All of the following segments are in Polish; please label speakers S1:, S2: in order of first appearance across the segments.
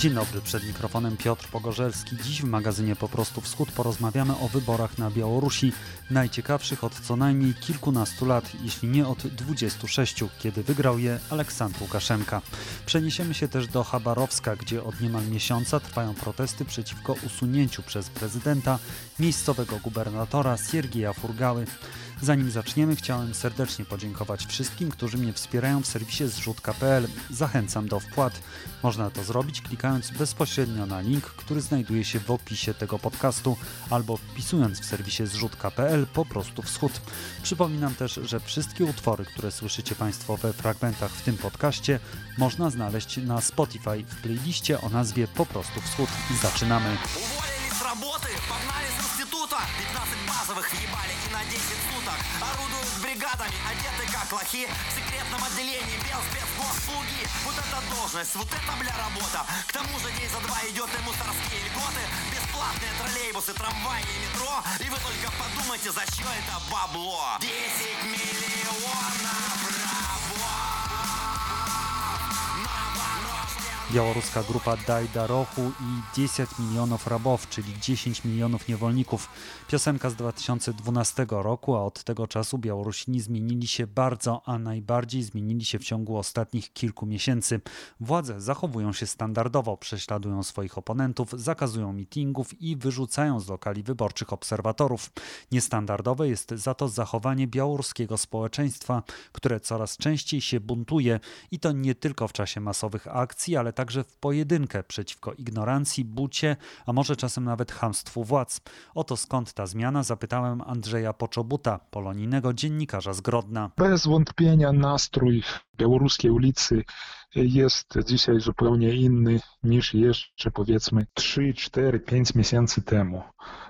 S1: Dzień dobry, przed mikrofonem Piotr Pogorzelski. Dziś w magazynie Po prostu Wschód porozmawiamy o wyborach na Białorusi, najciekawszych od co najmniej kilkunastu lat, jeśli nie od 26, kiedy wygrał je Aleksandr Łukaszenka. Przeniesiemy się też do Chabarowska, gdzie od niemal miesiąca trwają protesty przeciwko usunięciu przez prezydenta miejscowego gubernatora Siergieja Furgały. Zanim zaczniemy, chciałem serdecznie podziękować wszystkim, którzy mnie wspierają w serwisie zrzutka.pl. Zachęcam do wpłat. Można to zrobić klikając bezpośrednio na link, który znajduje się w opisie tego podcastu albo wpisując w serwisie zrzutka.pl po prostu wschód. Przypominam też, że wszystkie utwory, które słyszycie Państwo we fragmentach w tym podcaście, można znaleźć na Spotify w playliście o nazwie Po prostu wschód. Zaczynamy!
S2: Работы, погнали с института. 15 базовых въебали и на 10 суток. Орудуют бригадами, одеты как лохи. В секретном отделении бел спецгосслуги. Вот это должность, вот это, бля, работа. К тому же день за два идет и мусорские льготы. Бесплатные троллейбусы, трамваи и метро. И вы только подумайте, за что это бабло. 10 миллионов рабов.
S1: Białoruska grupa Daj Darochu i 10 milionów rabów, czyli 10 milionów niewolników. Piosenka z 2012 roku, a od tego czasu Białorusini zmienili się bardzo, a najbardziej zmienili się w ciągu ostatnich kilku miesięcy. Władze zachowują się standardowo, prześladują swoich oponentów, zakazują mitingów i wyrzucają z lokali wyborczych obserwatorów. Niestandardowe jest za to zachowanie białoruskiego społeczeństwa, które coraz częściej się buntuje i to nie tylko w czasie masowych akcji, ale także w pojedynkę przeciwko ignorancji, bucie, a może czasem nawet chamstwu władz. Oto skąd ta zmiana, zapytałem Andrzeja Poczobuta, polonijnego dziennikarza z Grodna.
S3: Bez wątpienia nastrój białoruskiej ulicy jest dzisiaj zupełnie inny niż jeszcze powiedzmy 3, 4, 5 miesięcy temu.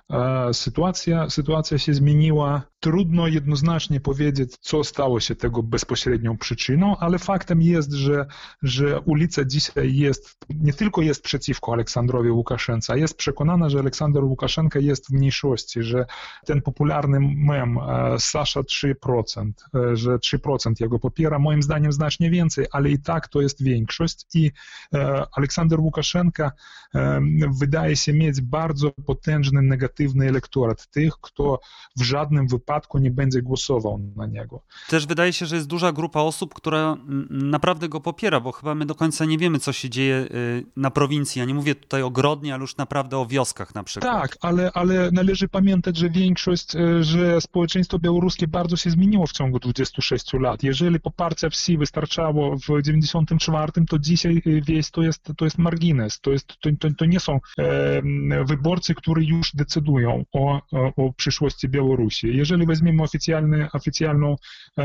S3: Sytuacja się zmieniła. Trudno jednoznacznie powiedzieć, co stało się tego bezpośrednią przyczyną, ale faktem jest, że ulica dzisiaj nie tylko jest przeciwko Aleksandrowi Łukaszence, a jest przekonana, że Aleksander Łukaszenka jest w mniejszości, że ten popularny mem Sasza 3%, że 3% jego popiera, moim zdaniem znacznie więcej, ale i tak to jest większość i Aleksander Łukaszenka wydaje się mieć bardzo potężny, negatywny elektorat tych, kto w żadnym wypadku nie będzie głosował na niego.
S1: Też wydaje się, że jest duża grupa osób, która naprawdę go popiera, bo chyba my do końca nie wiemy, co się dzieje na prowincji. Ja nie mówię tutaj o Grodnie, ale już naprawdę o wioskach na przykład.
S3: Tak, ale należy pamiętać, że społeczeństwo białoruskie bardzo się zmieniło w ciągu 26 lat. Jeżeli poparcia wsi wystarczało w 94, to dzisiaj wieś to jest margines. To nie są wyborcy, którzy już decydują o przyszłości Białorusi. Jeżeli weźmiemy oficjalną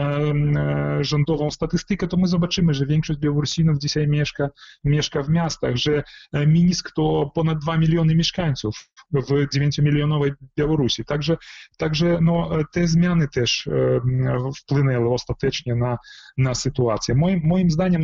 S3: rządową statystykę, to my zobaczymy, że większość Białorusinów dzisiaj mieszka w miastach, że Mińsk to ponad 2 miliony mieszkańców w 9-milionowej Białorusi. Także te zmiany też wpłynęły ostatecznie na sytuację. Moim zdaniem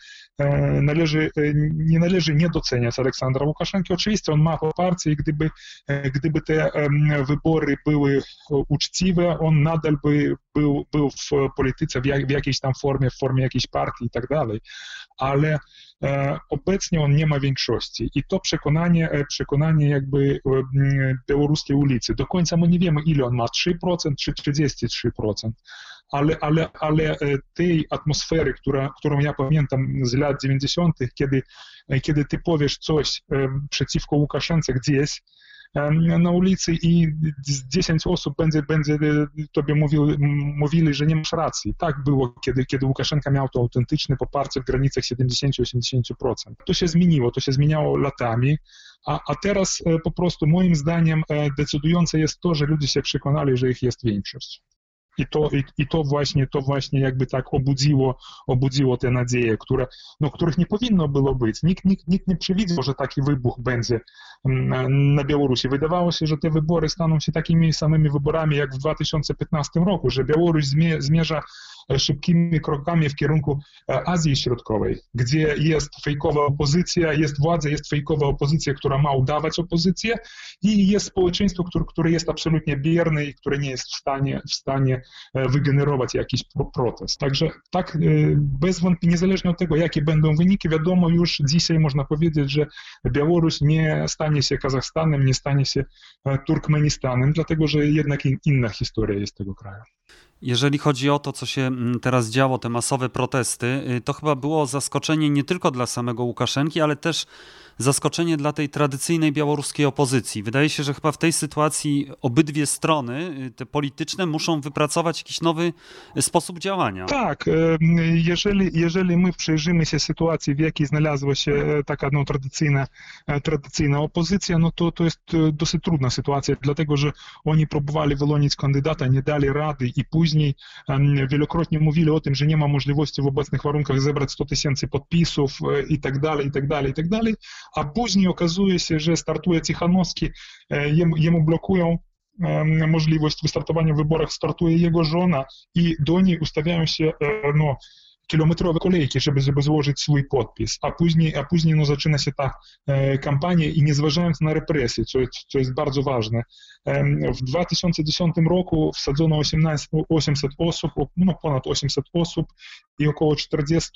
S3: nie należy nie doceniać Aleksandra Łukaszenki. Oczywiście on ma poparcie i gdyby te wybory były uczciwe, on nadal był w polityce w jakiejś tam formie, w formie jakiejś partii i tak dalej, ale obecnie on nie ma większości i to przekonanie jakby białoruskiej ulicy. Do końca my nie wiemy, ile on ma, 3% czy 33%. Ale tej atmosfery, którą ja pamiętam z lat 90., kiedy ty powiesz coś przeciwko Łukaszence gdzieś na ulicy i 10 osób będzie tobie mówili, że nie masz racji. Tak było, kiedy Łukaszenka miał to autentyczne poparcie w granicach 70-80%. To się zmieniało latami, a teraz po prostu moim zdaniem decydujące jest to, że ludzie się przekonali, że ich jest większość. I to właśnie jakby tak obudziło te nadzieje, których nie powinno było być. Nikt nie przewidział, że taki wybuch będzie na Białorusi. Wydawało się, że te wybory staną się takimi samymi wyborami jak w 2015 roku, że Białoruś zmierza szybkimi krokami w kierunku Azji Środkowej, gdzie jest fejkowa opozycja, jest władza, jest fejkowa opozycja, która ma udawać opozycję i jest społeczeństwo, które jest absolutnie bierne i które nie jest w stanie wygenerować jakiś protest. Także tak, bez wątpienia, niezależnie od tego, jakie będą wyniki, wiadomo już dzisiaj można powiedzieć, że Białoruś nie stanie się Kazachstanem, nie stanie się Turkmenistanem, dlatego że jednak inna historia jest tego kraju.
S1: Jeżeli chodzi o to, co się teraz działo, te masowe protesty, to chyba było zaskoczenie nie tylko dla samego Łukaszenki, ale też zaskoczenie dla tej tradycyjnej białoruskiej opozycji. Wydaje się, że chyba w tej sytuacji obydwie strony, te polityczne, muszą wypracować jakiś nowy sposób działania.
S3: Tak, jeżeli my przyjrzymy się sytuacji, w jakiej znalazła się taka tradycyjna opozycja, no to jest dosyć trudna sytuacja, dlatego że oni próbowali wyłonić kandydata, nie dali rady i później wielokrotnie mówili o tym, że nie ma możliwości w obecnych warunkach zebrać 100 000 podpisów i tak dalej, a później okazuje się, że startuje Tichanowski, jemu blokują możliwość wystartowania w wyborach, startuje jego żona i do niej ustawiają się kilometrowe kolejki, żeby złożyć swój podpis, a później zaczyna się ta kampania i nie zważając na represje, co jest bardzo ważne. W 2010 roku wsadzono 800 osób, ponad 800 osób i około 40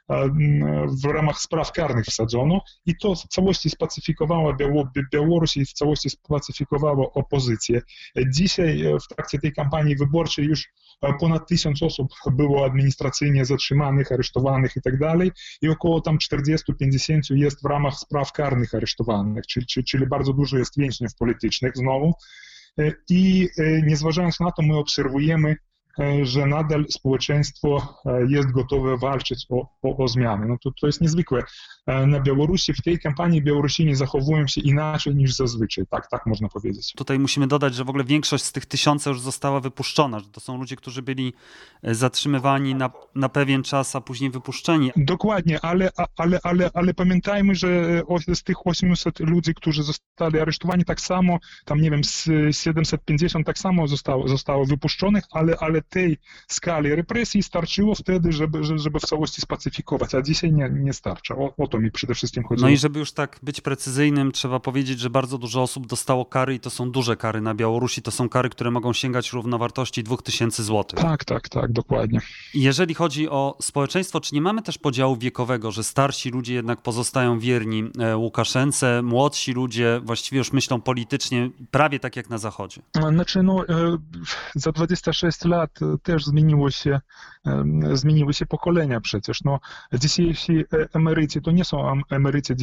S3: w ramach spraw karnych wsadzono i to w całości spacyfikowało Białoruś i w całości spacyfikowało opozycję. Dzisiaj w trakcie tej kampanii wyborczej już ponad 1000 osób było administracyjnie zatrzymanych, aresztowanych i tak dalej i około tam 40-50 jest w ramach spraw karnych aresztowanych, czyli bardzo dużo jest więźniów politycznych znowu i nie zważając na to my obserwujemy, że nadal społeczeństwo jest gotowe walczyć o zmiany. No to jest niezwykłe. Na Białorusi w tej kampanii Białorusini zachowują się inaczej niż zazwyczaj, tak można powiedzieć.
S1: Tutaj musimy dodać, że w ogóle większość z tych 1000 już została wypuszczona, że to są ludzie, którzy byli zatrzymywani na pewien czas, a później wypuszczeni.
S3: Dokładnie, ale pamiętajmy, że z tych 800 ludzi, którzy zostali aresztowani, tak samo, tam nie wiem, z 750 tak samo zostało wypuszczonych, ale tej skali represji starczyło wtedy, żeby w całości spacyfikować, a dzisiaj nie starcza. O to mi przede wszystkim chodziło.
S1: No i żeby już tak być precyzyjnym, trzeba powiedzieć, że bardzo dużo osób dostało kary i to są duże kary na Białorusi. To są kary, które mogą sięgać równowartości 2000 zł.
S3: Tak, dokładnie.
S1: Jeżeli chodzi o społeczeństwo, czy nie mamy też podziału wiekowego, że starsi ludzie jednak pozostają wierni Łukaszence, młodsi ludzie właściwie już myślą politycznie prawie tak jak na Zachodzie?
S3: Znaczy, za 26 lat też zmieniły się pokolenia przecież. Dzisiejsi emeryci to nie są emeryci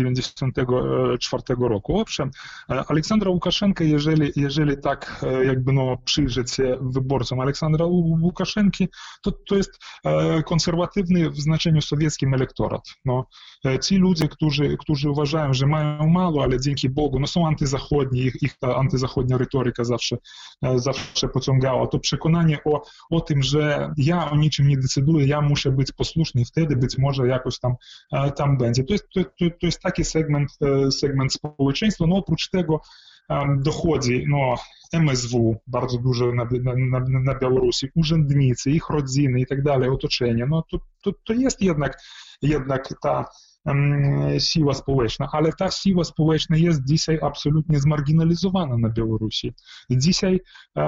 S3: 94 roku. Owszem, Aleksandra Łukaszenka, jeżeli tak przyjrzeć się wyborcom Aleksandra Łukaszenki, to jest konserwatywny w znaczeniu sowieckim elektorat. Ci ludzie, którzy uważają, że mają mało, ale dzięki Bogu, są antyzachodni, ich ta antyzachodnia retoryka zawsze pociągała. To przekonanie o tym, że ja o niczym nie decyduję, ja muszę być posłuszny i wtedy być może jakoś tam będzie. To jest taki segment społeczeństwa. Oprócz tego dochodzi MSW bardzo dużo na Białorusi, urzędnicy, ich rodziny i tak dalej, otoczenie. To jest jednak ta siła społeczna, ale ta siła społeczna jest dzisiaj absolutnie zmarginalizowana na Białorusi. Dzisiaj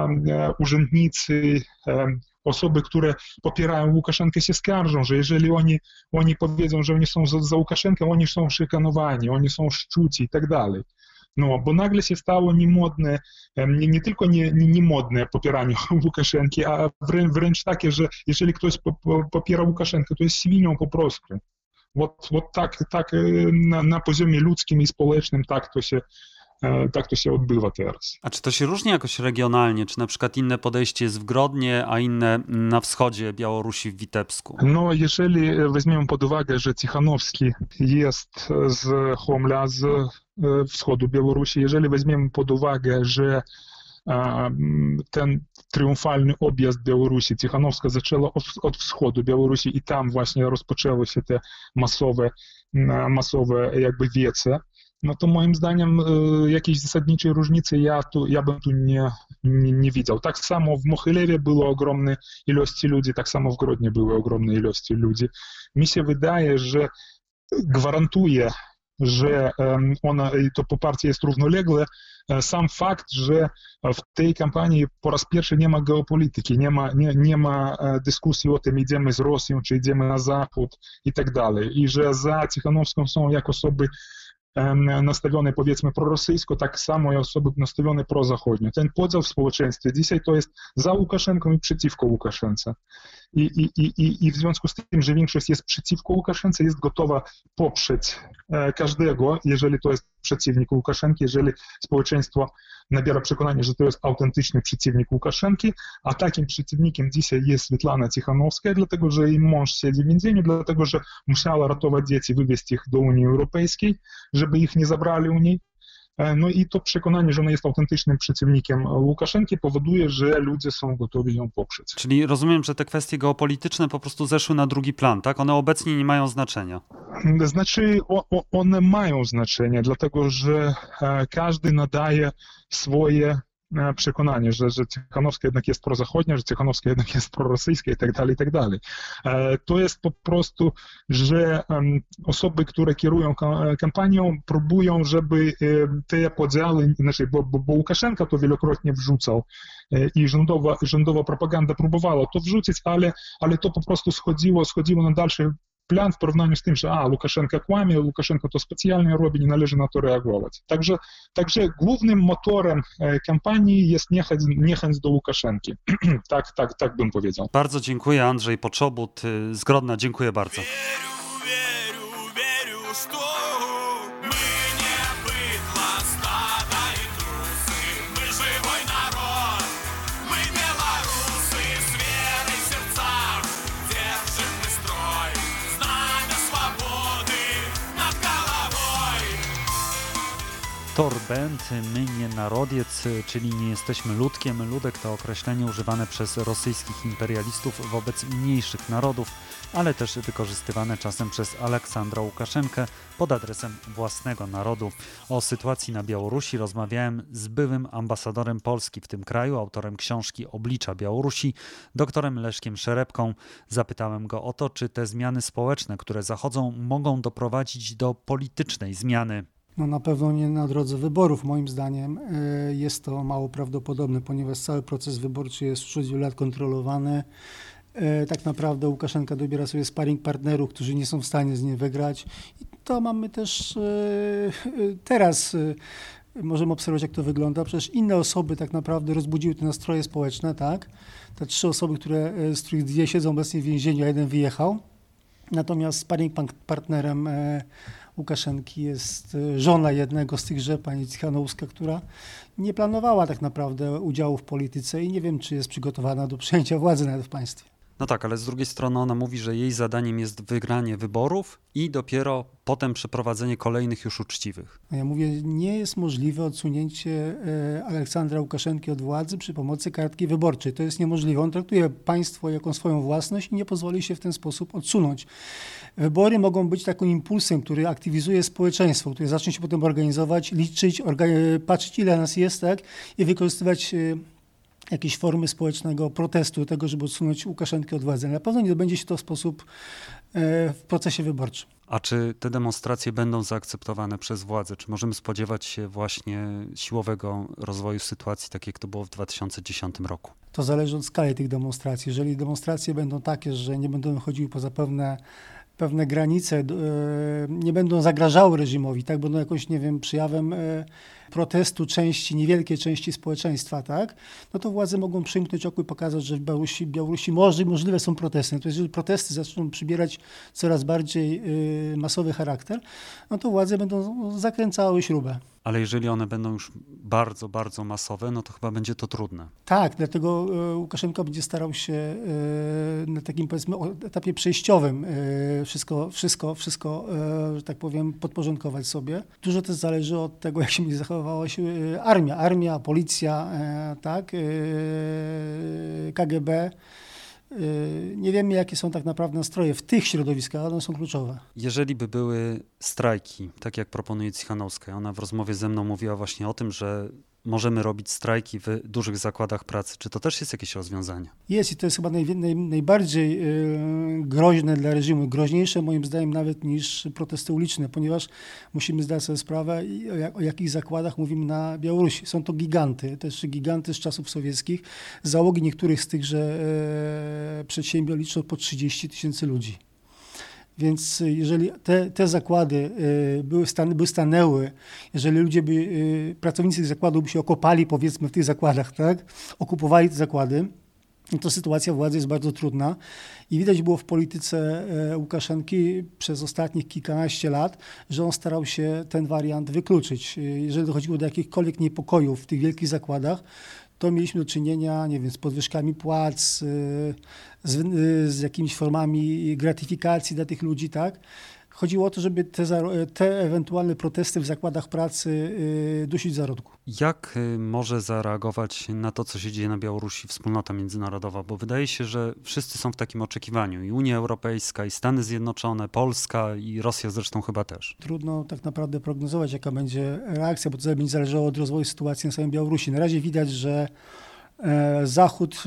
S3: urzędnicy, osoby, które popierają Łukaszenkę, się skarżą, że jeżeli oni powiedzą, że oni są za Łukaszenkę, oni są szykanowani, oni są szczuci i tak dalej. Bo nagle się stało niemodne, nie tylko niemodne popieranie Łukaszenki, a wręcz takie, że jeżeli ktoś popiera Łukaszenkę, to jest świnią po prostu. Tak na poziomie ludzkim i społecznym tak to się odbywa teraz.
S1: A czy to się różni jakoś regionalnie? Czy na przykład inne podejście jest w Grodnie, a inne na wschodzie Białorusi w Witebsku?
S3: Jeżeli weźmiemy pod uwagę, że Tichanowski jest z Homla, z wschodu Białorusi, jeżeli weźmiemy pod uwagę, że ten triumfalny objazd Białorusi, Tichanowska zaczęła od wschodu Białorusi i tam właśnie rozpoczęły się te masowe wiece, no to moim zdaniem jakiejś zasadniczej różnicy ja bym tu nie widział. Tak samo w Mochylewie było ogromne ilości ludzi, tak samo w Grodnie były ogromne ilości ludzi. Mi się wydaje, że gwarantuje, że to poparcie jest równoległe, sam fakt, że w tej kampanii po raz pierwszy nie ma geopolityki, nie ma dyskusji o tym, idziemy z Rosją, czy idziemy na Zachód i tak dalej. I że za Cichanowską są jak osoby nastawione, powiedzmy, prorosyjsko, tak samo i osoby nastawione prozachodnio. Ten podział w społeczeństwie dzisiaj to jest za Łukaszenką i przeciwko Łukaszence. I w związku z tym, że większość jest przeciwko Łukaszence, jest gotowa poprzeć każdego, jeżeli to jest przeciwnik Łukaszenki, jeżeli społeczeństwo nabiera przekonania, że to jest autentyczny przeciwnik Łukaszenki, a takim przeciwnikiem dzisiaj jest Svetlana Cichanowska, dlatego że jej mąż siedzi w więzieniu, dlatego że musiała ratować dzieci, wywieźć ich do Unii Europejskiej, żeby ich nie zabrali u niej. No i to przekonanie, że ona jest autentycznym przeciwnikiem Łukaszenki, powoduje, że ludzie są gotowi ją poprzeć.
S1: Czyli rozumiem, że te kwestie geopolityczne po prostu zeszły na drugi plan, tak? One obecnie nie mają znaczenia.
S3: Znaczy, one mają znaczenie, dlatego że każdy nadaje swoje przekonanie, że Cichanowska jednak jest prozachodnia, że Cichanowska jednak jest prorosyjska i tak dalej, i tak dalej. To jest po prostu, że osoby, które kierują kampanią, próbują, żeby te podziały, znaczy, bo Łukaszenka to wielokrotnie wrzucał i rządowa propaganda próbowała to wrzucić, ale to po prostu schodziło na dalszy plan w porównaniu z tym, że Łukaszenka kłamie, Łukaszenka to specjalnie robi, nie należy na to reagować. Także głównym motorem kampanii jest niechęć do Łukaszenki. Tak bym powiedział.
S1: Bardzo dziękuję, Andrzej Poczobut z Grodna. Dziękuję bardzo. Torbent, my nie narodiec, czyli nie jesteśmy ludkiem. Ludek to określenie używane przez rosyjskich imperialistów wobec mniejszych narodów, ale też wykorzystywane czasem przez Aleksandra Łukaszenkę pod adresem własnego narodu. O sytuacji na Białorusi rozmawiałem z byłym ambasadorem Polski w tym kraju, autorem książki Oblicza Białorusi, doktorem Leszkiem Szerepką. Zapytałem go o to, czy te zmiany społeczne, które zachodzą, mogą doprowadzić do politycznej zmiany.
S4: No na pewno nie na drodze wyborów, moim zdaniem. Jest to mało prawdopodobne, ponieważ cały proces wyborczy jest już od wielu lat kontrolowany. Tak naprawdę Łukaszenka dobiera sobie sparring partnerów, którzy nie są w stanie z nim wygrać. I to mamy też teraz. Możemy obserwować, jak to wygląda. Przecież inne osoby tak naprawdę rozbudziły te nastroje społeczne, tak? Te 3 osoby, z których 2 siedzą obecnie w więzieniu, a 1 wyjechał. Natomiast sparring partnerem Łukaszenki jest żona jednego z tychże, pani Cichanowska, która nie planowała tak naprawdę udziału w polityce i nie wiem, czy jest przygotowana do przejęcia władzy nawet w państwie.
S1: No tak, ale z drugiej strony ona mówi, że jej zadaniem jest wygranie wyborów i dopiero potem przeprowadzenie kolejnych już uczciwych.
S4: Ja mówię, nie jest możliwe odsunięcie Aleksandra Łukaszenki od władzy przy pomocy kartki wyborczej. To jest niemożliwe. On traktuje państwo jako swoją własność i nie pozwoli się w ten sposób odsunąć. Wybory mogą być takim impulsem, który aktywizuje społeczeństwo, które zacznie się potem organizować, liczyć, patrzeć, ile nas jest, tak, i wykorzystywać jakieś formy społecznego protestu, tego, żeby odsunąć Łukaszenkę od władzy. Na pewno nie odbędzie się to w sposób w procesie wyborczym.
S1: A czy te demonstracje będą zaakceptowane przez władzę? Czy możemy spodziewać się właśnie siłowego rozwoju sytuacji, tak jak to było w 2010 roku?
S4: To zależy od skali tych demonstracji. Jeżeli demonstracje będą takie, że nie będą wychodziły poza pewne granice, nie będą zagrażały reżimowi, tak, będą jakąś, nie wiem, przejawem protestu niewielkiej części społeczeństwa, tak, no to władze mogą przymknąć oko i pokazać, że w Białorusi możliwe są protesty. No to jeżeli protesty zaczną przybierać coraz bardziej masowy charakter, no to władze będą zakręcały śrubę.
S1: Ale jeżeli one będą już bardzo, bardzo masowe, no to chyba będzie to trudne.
S4: Tak, dlatego Łukaszenka będzie starał się na takim, powiedzmy, etapie przejściowym wszystko, że tak powiem, podporządkować sobie. Dużo też zależy od tego, jak się będzie zachowywała się armia, policja, tak, KGB. Nie wiemy, jakie są tak naprawdę nastroje w tych środowiskach, ale one są kluczowe.
S1: Jeżeli by były strajki, tak jak proponuje Cichanouskaja, ona w rozmowie ze mną mówiła właśnie o tym, że możemy robić strajki w dużych zakładach pracy. Czy to też jest jakieś rozwiązanie?
S4: Jest i to jest chyba najbardziej groźne dla reżimu, groźniejsze moim zdaniem nawet niż protesty uliczne, ponieważ musimy zdać sobie sprawę, o jakich zakładach mówimy na Białorusi. Są to giganty, też giganty z czasów sowieckich. Załogi niektórych z tychże przedsiębiorstw liczą po 30 000 ludzi. Więc jeżeli te zakłady by stanęły, jeżeli ludzie pracownicy tych zakładów by się okopali, powiedzmy, w tych zakładach, tak, okupowali te zakłady, to sytuacja władzy jest bardzo trudna i widać było w polityce Łukaszenki przez ostatnich kilkanaście lat, że on starał się ten wariant wykluczyć. Jeżeli dochodziło do jakichkolwiek niepokojów w tych wielkich zakładach, to mieliśmy do czynienia, nie wiem, z podwyżkami płac, z jakimiś formami gratyfikacji dla tych ludzi, tak? Chodziło o to, żeby te ewentualne protesty w zakładach pracy dusić w zarodku.
S1: Jak może zareagować na to, co się dzieje na Białorusi wspólnota międzynarodowa? Bo wydaje się, że wszyscy są w takim oczekiwaniu. I Unia Europejska, i Stany Zjednoczone, Polska i Rosja zresztą chyba też.
S4: Trudno tak naprawdę prognozować, jaka będzie reakcja, bo to będzie zależało od rozwoju sytuacji na samej Białorusi. Na razie widać, że Zachód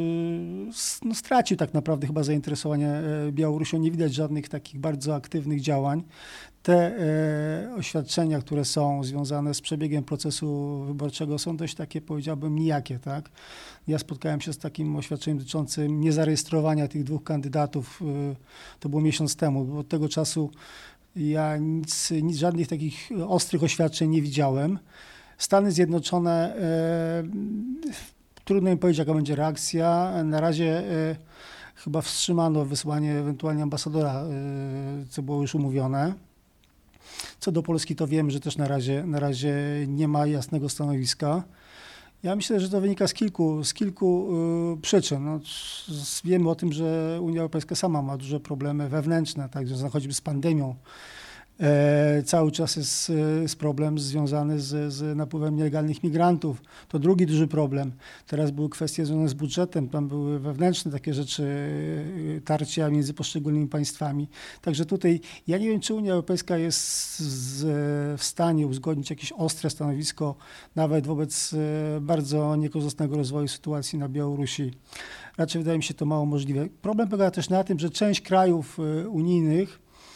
S4: stracił tak naprawdę chyba zainteresowanie Białorusią. Nie widać żadnych takich bardzo aktywnych działań. Te oświadczenia, które są związane z przebiegiem procesu wyborczego, są dość takie, powiedziałbym, nijakie. Tak? Ja spotkałem się z takim oświadczeniem dotyczącym niezarejestrowania tych dwóch kandydatów. To było miesiąc temu. Od tego czasu ja żadnych takich ostrych oświadczeń nie widziałem. Stany Zjednoczone trudno mi powiedzieć, jaka będzie reakcja. Na razie chyba wstrzymano wysłanie ewentualnie ambasadora, co było już umówione. Co do Polski, to wiem, że też na razie nie ma jasnego stanowiska. Ja myślę, że to wynika z kilku przyczyn. No, wiemy o tym, że Unia Europejska sama ma duże problemy wewnętrzne, tak, związane choćby z pandemią. Cały czas jest problem związany z napływem nielegalnych migrantów. To drugi duży problem. Teraz były kwestie związane z budżetem, tam były wewnętrzne takie rzeczy, tarcia między poszczególnymi państwami. Także tutaj ja nie wiem, czy Unia Europejska jest w stanie uzgodnić jakieś ostre stanowisko nawet wobec bardzo niekorzystnego rozwoju sytuacji na Białorusi. Raczej wydaje mi się to mało możliwe. Problem polega też na tym, że część krajów unijnych,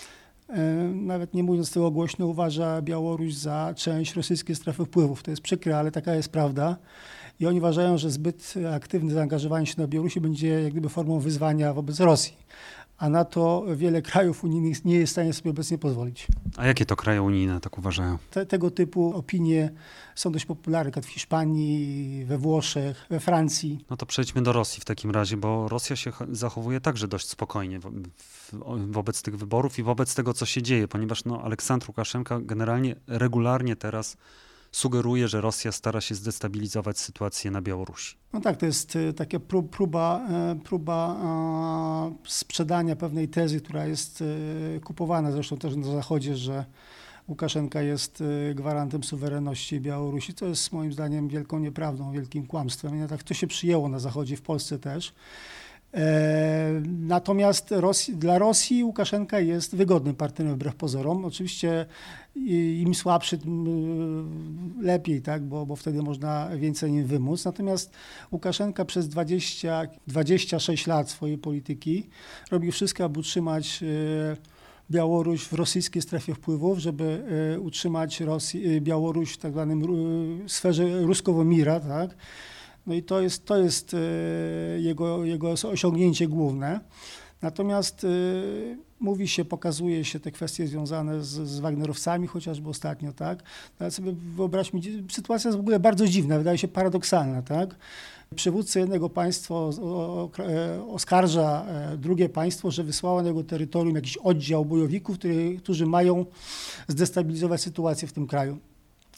S4: nawet nie mówiąc tego głośno, uważa Białoruś za część rosyjskiej strefy wpływów. To jest przykre, ale taka jest prawda. I oni uważają, że zbyt aktywne zaangażowanie się na Białorusi będzie jak gdyby formą wyzwania wobec Rosji. A na to wiele krajów unijnych nie jest w stanie sobie obecnie pozwolić.
S1: A jakie to kraje unijne tak uważają?
S4: Tego typu opinie są dość popularne, jak w Hiszpanii, we Włoszech, we Francji.
S1: No to przejdźmy do Rosji w takim razie, bo Rosja się zachowuje także dość spokojnie wobec tych wyborów i wobec tego, co się dzieje, ponieważ Aleksandr Łukaszenka generalnie regularnie teraz sugeruje, że Rosja stara się zdestabilizować sytuację na Białorusi.
S4: No tak, to jest taka próba sprzedania pewnej tezy, która jest kupowana zresztą też na Zachodzie, że Łukaszenka jest gwarantem suwerenności Białorusi. To jest moim zdaniem wielką nieprawdą, wielkim kłamstwem. I tak to się przyjęło na Zachodzie, w Polsce też. Natomiast dla Rosji Łukaszenka jest wygodnym partnerem wbrew pozorom. Oczywiście im słabszy, tym lepiej, tak? Bo wtedy można więcej nim wymóc. Natomiast Łukaszenka przez 26 lat swojej polityki robił wszystko, aby utrzymać Białoruś w rosyjskiej strefie wpływów, żeby utrzymać Białoruś w tak zwanym sferze ruskowomira, tak? No i to jest jego osiągnięcie główne. Natomiast pokazuje się te kwestie związane z Wagnerowcami, chociażby ostatnio, tak? Ale sobie wyobraźmy, sytuacja jest w ogóle bardzo dziwna, wydaje się paradoksalna, tak? Przywódca jednego państwa oskarża drugie państwo, że wysłało na jego terytorium jakiś oddział bojowników, którzy mają zdestabilizować sytuację w tym kraju.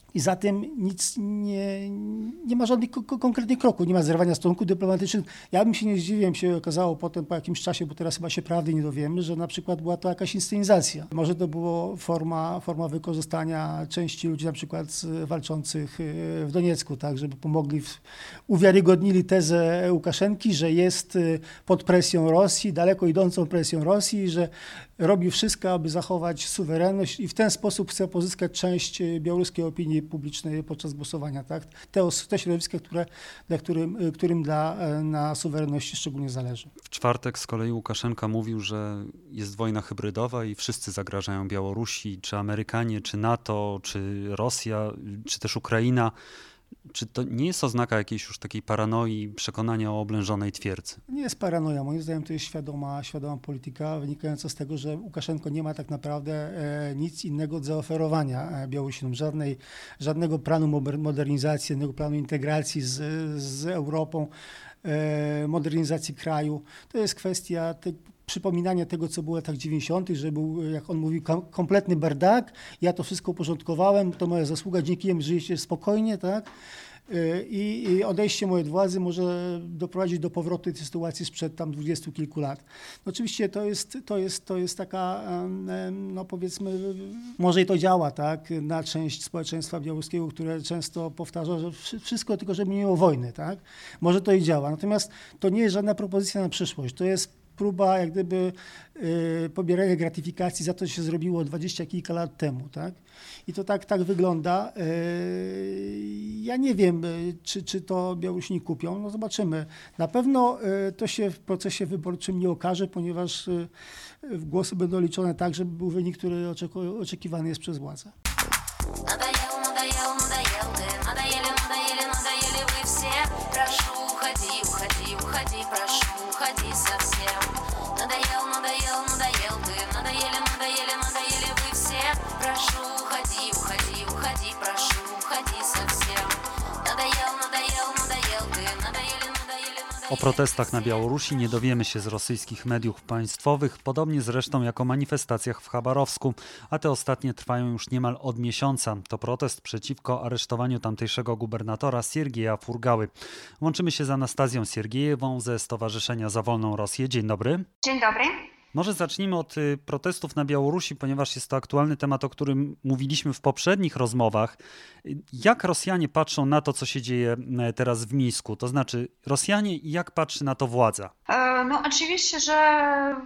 S4: I za tym nic nie ma żadnych konkretnych kroków, nie ma zerwania stosunków dyplomatycznych. Ja bym się nie zdziwił, się okazało potem po jakimś czasie, bo teraz chyba się prawdy nie dowiemy, że na przykład była to jakaś inscenizacja. Może to była forma wykorzystania części ludzi na przykład walczących w Doniecku, tak, żeby pomogli, uwiarygodnili tezę Łukaszenki, że jest pod presją Rosji, daleko idącą presją Rosji, że robi wszystko, aby zachować suwerenność i w ten sposób chce pozyskać część białoruskiej opinii publicznej podczas głosowania. Tak? Te środowiska, którym na suwerenności szczególnie zależy.
S1: W czwartek z kolei Łukaszenka mówił, że jest wojna hybrydowa i wszyscy zagrażają Białorusi, czy Amerykanie, czy NATO, czy Rosja, czy też Ukraina. Czy to nie jest oznaka jakiejś już takiej paranoi, przekonania o oblężonej twierdzy?
S4: Nie jest paranoja. Moim zdaniem to jest świadoma polityka wynikająca z tego, że Łukaszenko nie ma tak naprawdę nic innego do zaoferowania Białorusinom. Żadnego planu modernizacji, żadnego planu integracji z Europą, modernizacji kraju. To jest kwestia przypominania tego, co było w latach 90., że był, jak on mówił, kompletny bardak. Ja to wszystko uporządkowałem, to moja zasługa, dzięki nim żyjecie spokojnie, tak? I odejście moje od władzy może doprowadzić do powrotu tej sytuacji sprzed tam 20 kilku lat. No oczywiście to jest taka, no powiedzmy, może i to działa, tak, na część społeczeństwa białoruskiego, które często powtarza, że wszystko tylko, żeby nie było wojny, tak. Może to i działa. Natomiast to nie jest żadna propozycja na przyszłość. To jest próba jak gdyby pobierania gratyfikacji za to, co się zrobiło 20 kilka lat temu, tak? I to tak wygląda. Ja nie wiem, czy to Białorusini kupią, no zobaczymy. Na pewno to się w procesie wyborczym nie okaże, ponieważ głosy będą liczone tak, żeby był wynik, który oczekiwany jest przez władzę.
S1: O protestach na Białorusi nie dowiemy się z rosyjskich mediów państwowych, podobnie zresztą jak o manifestacjach w Chabarowsku, a te ostatnie trwają już niemal od miesiąca. To protest przeciwko aresztowaniu tamtejszego gubernatora Siergieja Furgały. Łączymy się z Anastazją Siergiejewą ze Stowarzyszenia Za Wolną Rosję. Dzień dobry.
S5: Dzień dobry.
S1: Może zacznijmy od protestów na Białorusi, ponieważ jest to aktualny temat, o którym mówiliśmy w poprzednich rozmowach. Jak Rosjanie patrzą na to, co się dzieje teraz w Mińsku? To znaczy Rosjanie i jak patrzy na to władza?
S5: No oczywiście, że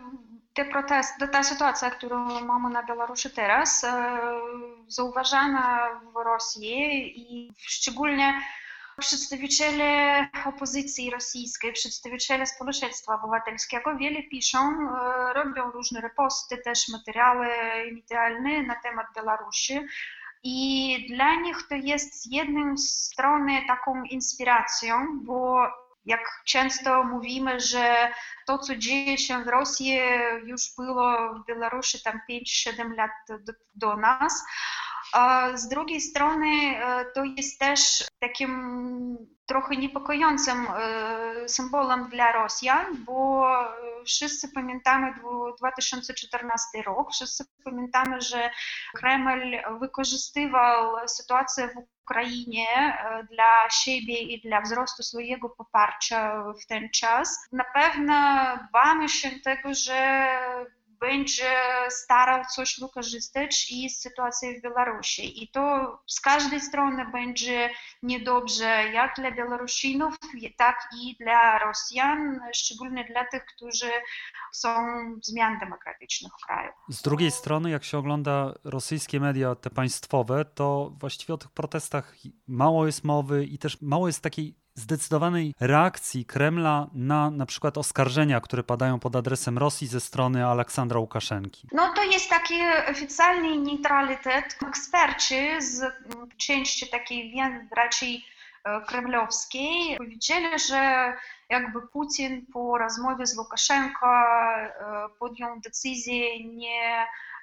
S5: ta sytuacja, którą mamy na Białorusi teraz, zauważana w Rosji i szczególnie przedstawiciele opozycji rosyjskiej, przedstawiciele społeczeństwa obywatelskiego wiele piszą, robią różne reposty, też materiały medialne na temat Białorusi. I dla nich to jest z jednej strony taką inspiracją, bo jak często mówimy, że to, co dzieje się w Rosji, już było w Białorusi tam 5-7 lat do nas. A z drugiej strony to jest też takim trochę niepokojącym symbolem dla Rosjan, bo wszyscy pamiętamy 2014 rok, wszyscy pamiętamy, że Kreml wykorzystywał sytuację w Ukrainie dla siebie i dla wzrostu swojego poparcia w ten czas. Na pewno bamy się tego, że będzie starał coś wykorzystać i sytuację w Białorusi. I to z każdej strony będzie niedobrze, jak dla Białorusinów, tak i dla Rosjan, szczególnie dla tych, którzy chcą zmian demokratycznych w kraju.
S1: Z drugiej strony, jak się ogląda rosyjskie media, te państwowe, to właściwie o tych protestach mało jest mowy i też mało jest takiej zdecydowanej reakcji Kremla na przykład oskarżenia, które padają pod adresem Rosji ze strony Aleksandra Łukaszenki.
S5: No to jest taki oficjalny neutralitet. Eksperci z części takiej raczej kremlowskiej powiedzieli, że jakby Putin po rozmowie z Łukaszenko podjął decyzję nie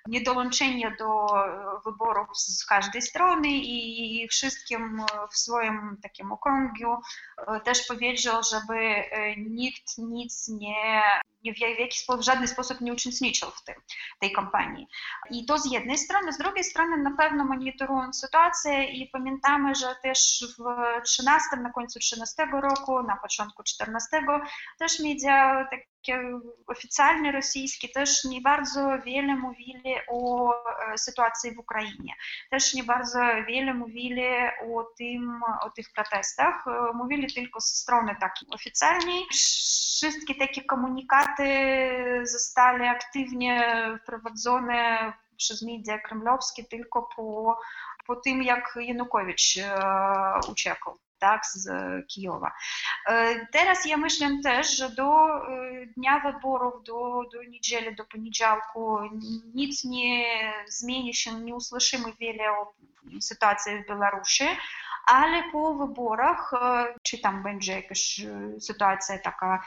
S5: niedołączenie do wyborów z każdej strony i wszystkim w swoim takim okręgu też powiedział, żeby nikt nic w żaden sposób nie uczestniczył w tej kampanii. I to z jednej strony, z drugiej strony na pewno monitorują sytuację i pamiętamy, że też na końcu 13 roku, na początku 14 też media takie oficjalne rosyjskie też nie bardzo wiele mówili o sytuacji w Ukrainie. Też nie bardzo wiele mówili o tych protestach. Mówili tylko ze strony takiej oficjalnej. Wszystkie takie komunikaty zostały aktywnie wprowadzone przez media kremlowskie tylko po tym, jak Janukowicz uciekł. Tak, z Kijowa. Teraz ja myślę też, że do dnia wyborów, do niedzieli, do poniedziałku nic nie zmieni się, nie usłyszymy wiele o sytuacji w Białorusi, ale po wyborach, czy tam będzie jakaś sytuacja taka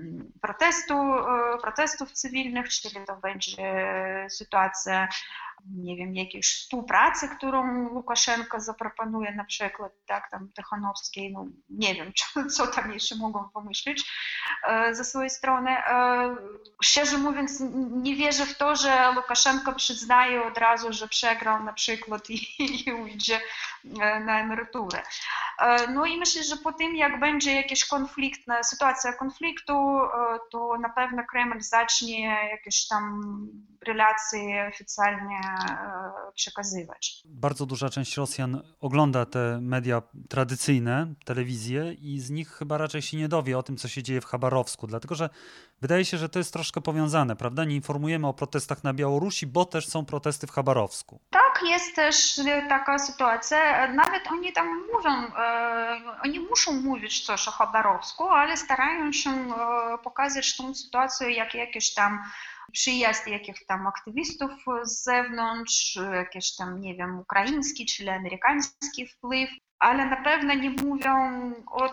S5: protestów cywilnych, czy to będzie sytuacja, nie wiem, jakiejś współpracy, którą Łukaszenko zaproponuje na przykład, tak, tam Tychanowskiej, no nie wiem, co tam jeszcze mogą pomyśleć ze swojej strony. Szczerze mówiąc, nie wierzę w to, że Łukaszenko przyznaje od razu, że przegrał na przykład i ujdzie na emeryturę. No i myślę, że po tym, jak będzie jakaś sytuacja konfliktu, to na pewno Kreml zacznie jakieś tam relacje oficjalnie przekazywać.
S1: Bardzo duża część Rosjan ogląda te media tradycyjne, telewizję i z nich chyba raczej się nie dowie o tym, co się dzieje w Chabarowsku, dlatego że wydaje się, że to jest troszkę powiązane, prawda? Nie informujemy o protestach na Białorusi, bo też są protesty w Chabarowsku.
S5: Tak, jest też taka sytuacja. Nawet oni tam mówią, oni muszą mówić coś o Chabarowsku, ale starają się pokazać tą sytuację jak jakiś tam przyjazd jakichś tam aktywistów z zewnątrz, jakiś tam, nie wiem, ukraiński czy amerykański wpływ, ale na pewno nie mówią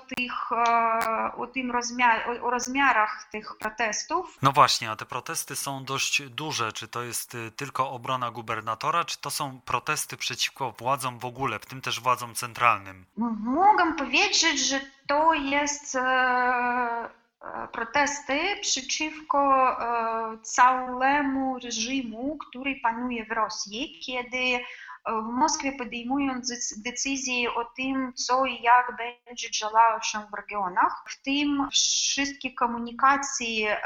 S5: o rozmiarach tych protestów.
S1: No właśnie, a te protesty są dość duże. Czy to jest tylko obrona gubernatora, czy to są protesty przeciwko władzom w ogóle, w tym też władzom centralnym?
S5: Mogę powiedzieć, że to jest protesty przeciwko całemu reżimu, który panuje w Rosji, kiedy w Moskwie podejmują decyzje o tym, co i jak będzie działało się w regionach, w tym wszystkie komunikacje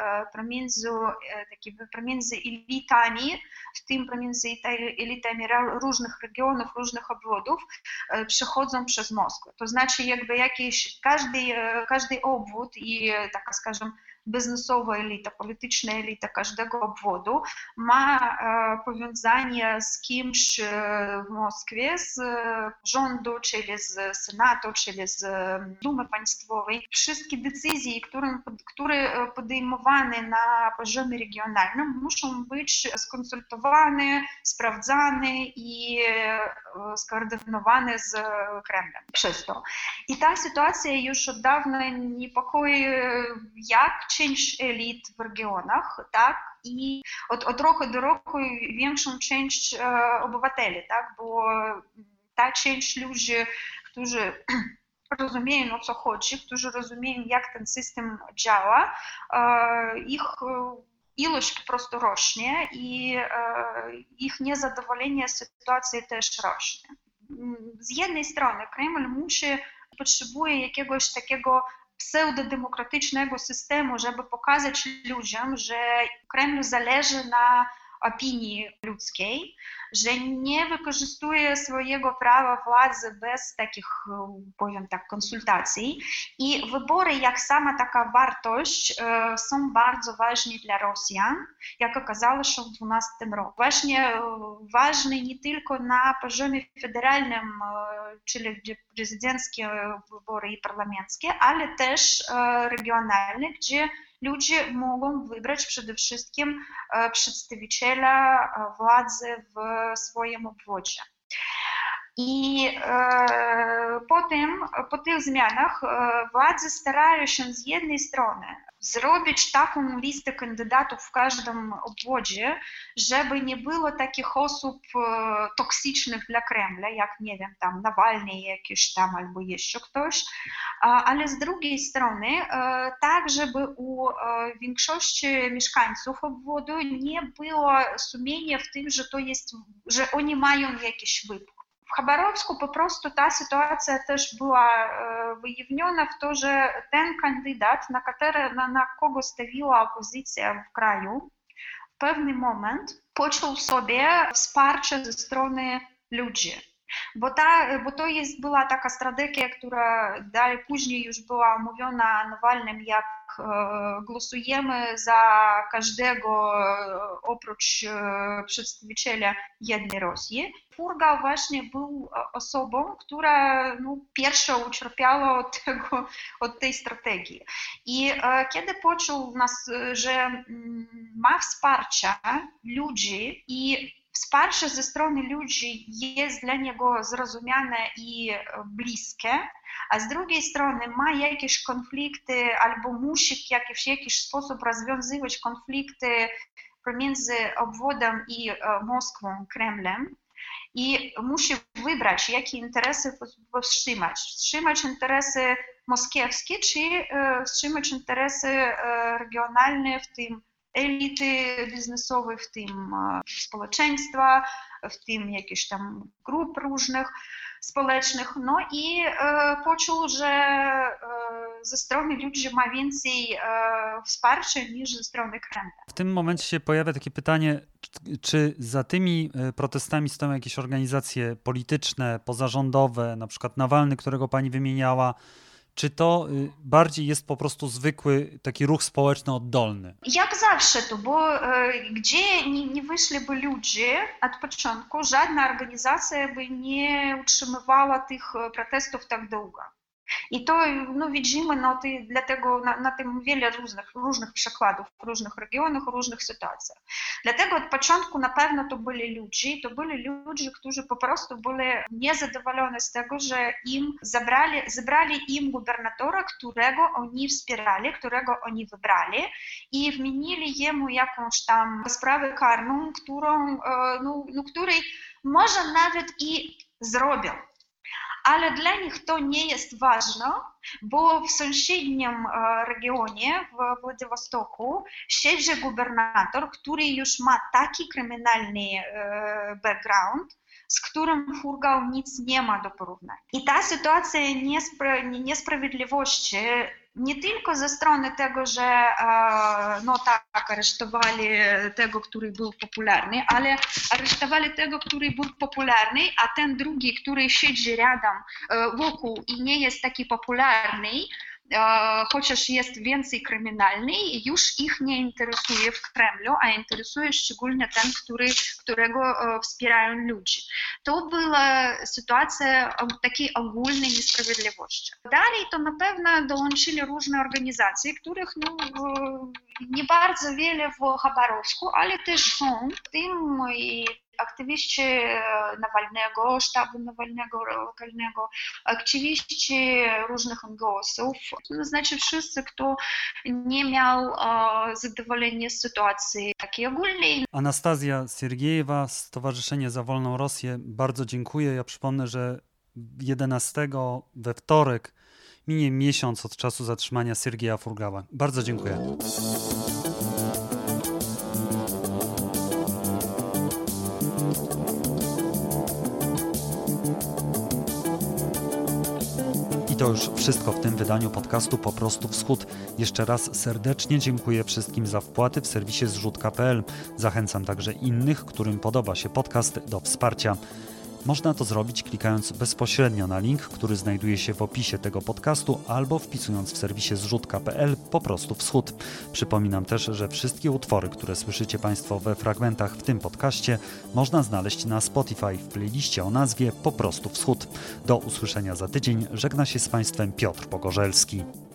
S5: pomiędzy elitami, w tym pomiędzy elitami różnych regionów, różnych obwodów, przechodzą przez Moskwę. To znaczy jakby każdy obwód i taka, skажем, biznesowa elita, polityczna elita każdego obwodu ma powiązanie z kimś w Moskwie, z rządu, czyli z Senatu, czyli z Dumy Państwowej. Wszystkie decyzje, które podejmowane na poziomie regionalnym, muszą być skonsultowane, sprawdzane i skoordynowane z Kremlem przez to. I ta sytuacja już od dawna niepokoi jak część elit w regionach, tak, i od roku do roku większą część obywateli, tak, bo ta część ludzi, którzy rozumieją, o co chodzi, którzy rozumieją, jak ten system działa, ich ilość po prostu rośnie i ich niezadowolenie z sytuacją też rośnie. Z jednej strony Kreml potrzebuje jakiegoś takiego pseudodemokratycznego systemu, żeby pokazać ludziom, że Kremlu zależy na opinii ludzkiej, że nie wykorzystuje swojego prawa władzy bez takich, powiem tak, konsultacji. I wybory, jak sama taka wartość, są bardzo ważne dla Rosjan, jak okazało się w 2012 roku. Właśnie ważne nie tylko na poziomie federalnym, czyli gdzie prezydenckie wybory i parlamenckie, ale też regionalne, gdzie ludzie mogą wybrać przede wszystkim przedstawiciela władzy w swoim obwodzie. I po tych zmianach władze starają się z jednej strony zrobić taką listę kandydatów w każdym obwodzie, żeby nie było takich osób toksycznych dla Kremla, jak nie wiem, tam Nawalny jakiś tam albo jeszcze ktoś, ale z drugiej strony tak, żeby u większości mieszkańców obwodu nie było sumienia w tym, że oni mają jakiś wybór. W Chabarovsku po prostu ta sytuacja też była wyjaśniona w to, że ten kandydat, na kogo stawiła opozycja w kraju, w pewnym moment poczuł sobie wsparcie ze strony ludzi. Bo to była taka strategia, która dalej później już była omówiona Nawalnym, jak głosujemy za każdego oprócz przedstawiciela jednej Rosji. Furgał właśnie był osobą, która pierwsza ucierpiała od tej strategii. I kiedy poczuł że ma wsparcie ludzi i wsparcie ze strony ludzi jest dla niego zrozumiane i bliskie, a z drugiej strony ma jakieś konflikty albo musi w jakiś sposób rozwiązywać konflikty pomiędzy obwodem i Moskwą, Kremlem i musi wybrać, jakie interesy wstrzymać. Wstrzymać interesy moskiewskie, czy wstrzymać interesy regionalne, w tym elity biznesowe, w tym społeczeństwa, w tym jakichś tam grup różnych społecznych. No i poczuł, że ze strony ludzi ma więcej wsparcia niż ze strony Kremla.
S1: W tym momencie się pojawia takie pytanie, czy za tymi protestami stoją jakieś organizacje polityczne, pozarządowe, na przykład Nawalny, którego pani wymieniała, czy to bardziej jest po prostu zwykły taki ruch społeczny oddolny?
S5: Jak zawsze to, bo gdzie nie wyszliby ludzie od początku, żadna organizacja by nie utrzymywała tych protestów tak długo. I to widzimy dlatego na tym wiele różnych przykładów w różnych regionach, w różnych sytuacjach. Dlatego od początku na pewno to byli ludzie, którzy po prostu byli niezadowoleni z tego, że zabrali im gubernatora, którego oni wspierali, którego oni wybrali i wmienili jemu jakąś tam sprawę karną, której może nawet i zrobił. Ale dla nich to nie jest ważne, bo w sąsiednim regionie, w Władywostoku, siedzi gubernator, który już ma taki kryminalny background, z którym Furgał nic nie ma do porównania. I ta sytuacja niesprawiedliwości nie tylko ze strony tego, że aresztowali tego, który był popularny, ale aresztowali tego, który był popularny, a ten drugi, który siedzi wokół i nie jest taki popularny, chociaż jest więcej kryminalny, już ich nie interesuje w Kremlu, a interesuje szczególnie ten, którego wspierają ludzie. To była sytuacja takiej ogólnej niesprawiedliwości. Dalej to na pewno dołączyli różne organizacje, których nie bardzo wiele w Chabarovsku, ale też są, w tym i aktywiści Nawalnego, sztabu Nawalnego lokalnego, aktywiści różnych NGO-sów, to znaczy wszyscy, kto nie miał zadowolenia z sytuacji takiej ogólnej.
S1: Anastazja Siergiejewa, Stowarzyszenie za Wolną Rosję, bardzo dziękuję. Ja przypomnę, że 11 we wtorek minie miesiąc od czasu zatrzymania Siergieja Furgała. Bardzo dziękuję. To już wszystko w tym wydaniu podcastu Po prostu Wschód. Jeszcze raz serdecznie dziękuję wszystkim za wpłaty w serwisie zrzutka.pl. Zachęcam także innych, którym podoba się podcast, do wsparcia. Można to zrobić klikając bezpośrednio na link, który znajduje się w opisie tego podcastu, albo wpisując w serwisie zrzutka.pl Po prostu Wschód. Przypominam też, że wszystkie utwory, które słyszycie Państwo we fragmentach w tym podcaście, można znaleźć na Spotify w playliście o nazwie Po prostu Wschód. Do usłyszenia za tydzień. Żegna się z Państwem Piotr Pogorzelski.